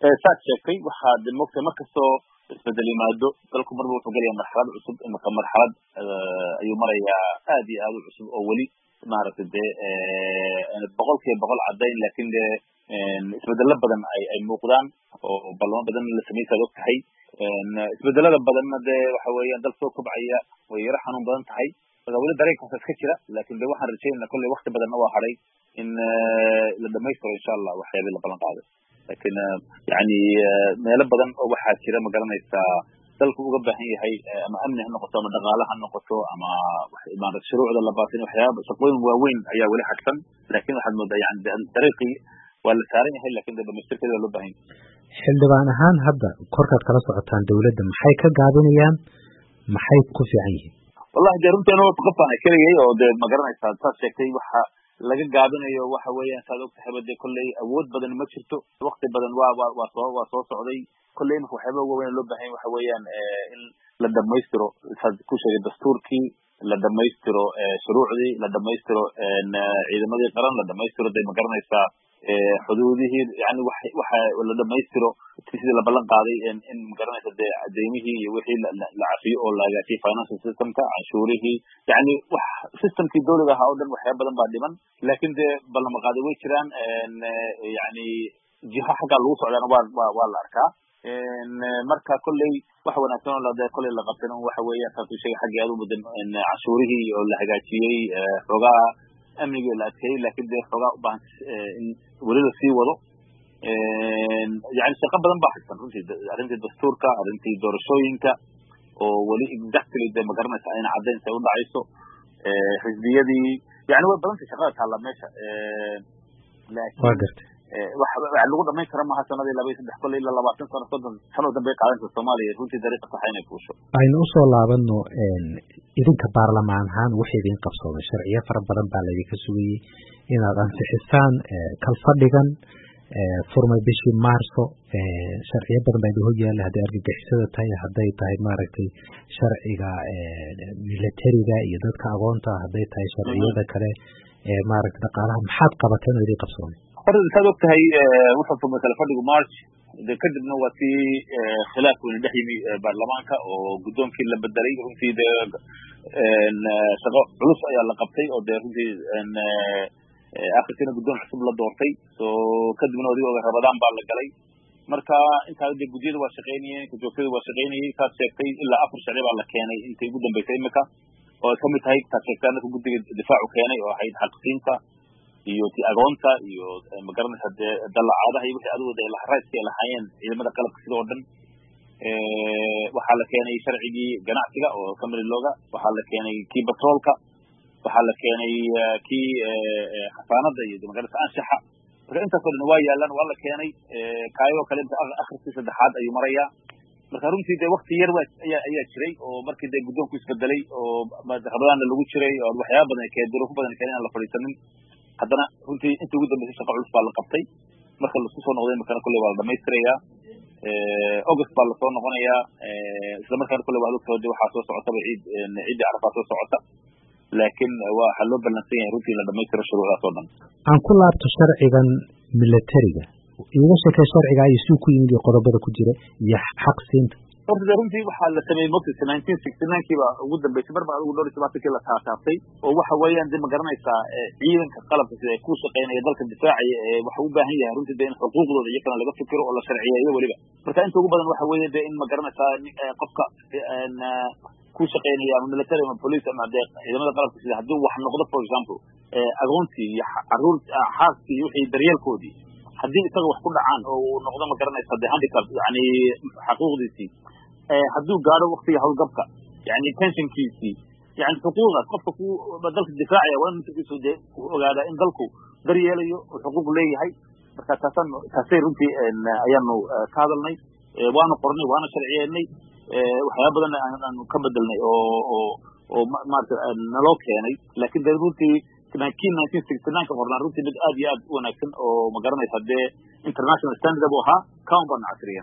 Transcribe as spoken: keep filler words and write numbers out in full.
saad sheegtay waxaa dimoogta markastoo isbedel yimaado dalku marba wuxuu gelayaa marxalad cusub imika marxalad ayuu marayaa aad iyo aad u cusub oo weli maaragtay dee boqolkiiba boqol caddayn laakiin dee isbedelo badan ay ay muuqdaan oo ballamo badan la samaysaad og tahay isbedelada badanna dee waxa weeyaan dal soo kobcaya way yaro xanuun badan tahay marka weli dareenkaas iska jira laakiin de waxaan rajaynaa kolley wakti badanna waa hadhay in la dhamaystiro insha allah waxyaabii la ballan qaaday laakiin yani meelo badan oo waxaa jira ma garanaysaa dalku uga baahan yahay ama amni ha noqoto ama dhaqaale ha noqoto ama maarata shuruucda la baatin waxyaaba shaqooyin waaweyn ayaa weli xagsan laakiin waxaad moodaa yani dariiqii waa la saaran yahay lakin de dhamaystirkeeda waa loo baahan yahay xildhibaan ahaan hadda korkaad kala socotaan dawladda maxay ka gaabinayaan maxay ku fiican yihiin wallahi dee runteena waa qofaan keligay oo dee ma garanaysaa saad sheegtay waxa laga gaabinayo waxa weeyaan saad og tahayba dee kolley awood badan ma jirto wakti badan waa waa waa soo waa soo socday kolley imika waxyaaba uga weyn loo baahan waxa weeyaan in la dhamaystiro saad ku sheegay dastuurkii la dhamaystiro shuruucdii la dhamaystiro ciidamadii qaran la dhamaystiro dee ma garanaysaa xuduudihii yani waxa waxa la dhamaystiro sidii la ballan qaaday in ma garanaysa dee cadeymihii iyo wixii la cafiyo oo la hagaajiyay financial systemka canshuurihii yani wax systemkii dawliga ahaa oo dhan waxyaaba badan baa dhiman laakiin dee ballamo qaaday way jiraan yani jiho xaggaa lagu socdaana waa waa waa la arkaa marka kolley wax wanaagsan oo de kolley la qabtan waxa weeya saasuu sheegay xaggii aad u mudan canshuurihii oo la hagaajiyey xoogaa amnigii la adkeeyey laakiin dee xoogaa u baahan in weli la sii wado yani shaqo badan baa xigsan runtii arrintii dastuurka arrintii doorashooyinka oo weli exactly dee ma garanaysa ayna caddayn say u dhacayso xisbiyadii yani way badantay shaqada taalla meesha laakiin wax lagu dhamayn kara maaha sanadii laba iyo saddex kolley ilaa labaatan sano soddon sano dambe qaadanka soomaaliya runtii dariiqa saxa inay fuusho aynu usoo laabano idinka baarlamaan ahaan wixii idin qabsoomay sharciyo fara badan baa laydinka sugayey inaad ansixisaan kalfadhigan furmay bishii maarso sharciyo badan baa idin hor yaalla hadday argagixisada tahay hadday tahay maaragtay sharciga militariga iyo dadka agoonta hadday tahay sharciyada kale ee maaragtay dhaqaalaha maxaad qabateen oo idin qabsoomay horta saad og tahay wuxuu furmay kalfadhigu march de kadibna waa si khilaaf weyne dhex yimi baarlamaanka oo guddoonkii la bedelay runtii de shaqo culus ayaa la qabtay oo de runtii akhirkiina guddoon cusub la doortay so kadibna adiga oga rabadaan baa la galay marka intaa de guddiyada waa shaqaynayeen kajoogtada waa shaqaynayay saad sheegtay ilaa afar sharci baa la keenay intay ugu dambeysay imika oo ay kamid tahay saad sheegtay anaka guddiga difaacu keenay oo ahayd xaqsiinta iyo ti agoonta iyo ma garanaysa dee dalacaadaha iyo wixii adigooda laharayska ay lahaayeen ciidamada qalabka sida oo dhan waxaa la keenay sharcigii ganacsiga oo kamid looga waxaa la keenay kii batroolka waxaa la keenay kii xasaanada iyo ma garanaysa anshaxa marka intaas oo dhan waa yaalaan waa la keenay kaayoo kale inta akhriskii saddexaad ayuu marayaa marka runtii dee wakti yar ayaa ayaa jiray oo markii dee guddoonku isbedelay oo rabadaanna lagu jiray oo waxyaaba badan kee duruufo badan keenay aan la fadhiisanin haddana runtii intii ugu dambeysay shaqa culus baa la qabtay marka laisku soo noqday makana kolley waa la dhamaystirayaa august baa lasoo noqonayaa isla markaana kolley waa ogtahay de waxaa soo socotaba ciid ciiddii carafaa soo socota laakiin waxaa loo ballansan yahay runtii in la dhamaystiro shuruucdaas oo dhan aan ku laabto sharcigan militariga iiga sheekay sharciga iyo suu ku yimid iyo qodobada ku jira iyo xaq siinta horta de runtii waxaa la sameeyey motisa nineteen sixty nine kiiba ugu dambeysay mar baa adigu dhowr iyo tobaatankii la taataabtay oo waxa weeyaan de ma garanaysaa ciidanka qalabka sida ay ku shaqeynaya dalka difaacaya ee waxa u baahan yahay runtii de in xuquuqdooda iyakana laga fikiro oo la sharciyeeyo weliba marka inta ugu badan waxa weeye de in ma garanaysaa qofka ku shaqeynaya ama military ama police ama de ciidamada qalabka sida haddii wax noqdo for example agoontii iyo caruur xaaskii iyo wixii daryeelkoodii haddii isaga wax ku dhacaan oo uu noqdo ma garanaysa de handicap yani xaquuqdiisii hadduu gaadho waktiga hawlgabka yani pensionkiisii yani xuquuqdaas qofka ku dalka difaacaya waa in masuulkiisu de ogaadaa in dalku daryeelayo oo xuquuq leeyahay marka taasaan taasay runtii ayaanu ka hadalnay waanu qornay waana sharciyeynay waxyaaba badan aanu ka bedelnay oo oo oo maarata naloo keenay laakiin de runtii nineteen sixty nine ka qornaa runtii mid aad iyo aad u wanaagsan oo ma garanaysa dee international standard buu ahaa kaun baan casriyan